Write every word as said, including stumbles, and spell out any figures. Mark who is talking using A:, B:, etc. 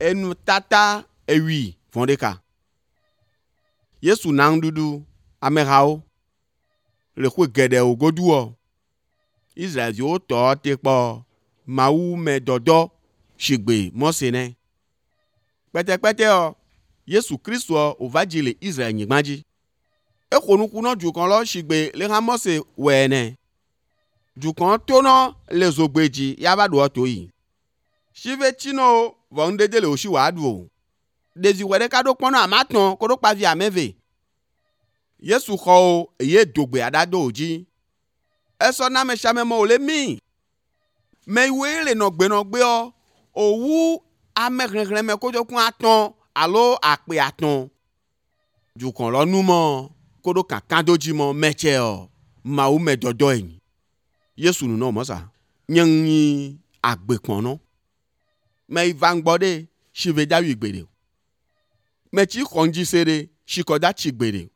A: enu tata ewi vondeka. Yesu nang dudu amehao le kwe gede o goduo. Israel yo to te po mawu me dodo shigbe mosene. Pete pete o Yesu Kristo o vaji le Israel nyigmaji. E konu kuno jukon lo shigbe le ha mose wene. Jukon tono le zogbeji yaba do to yi. Shive chino vondede le oshi wadu. Dezi wede kado pono amaton kodo pavi ameve. Yesu ko ye dogbe adado oji. Eso na me shame mo le mi. Me we le no gbe no gbe o. Owu amegregre me kojo kun aton alo akpe aton. Jukon lo nu mo kodo kankan doji mo meche o. Ma u me dodo yin. Yesu nu no mo sa. Nyangi agbe kono. Me vangbode shive jawi gbede. Me chi konji sere shikoda chigbede.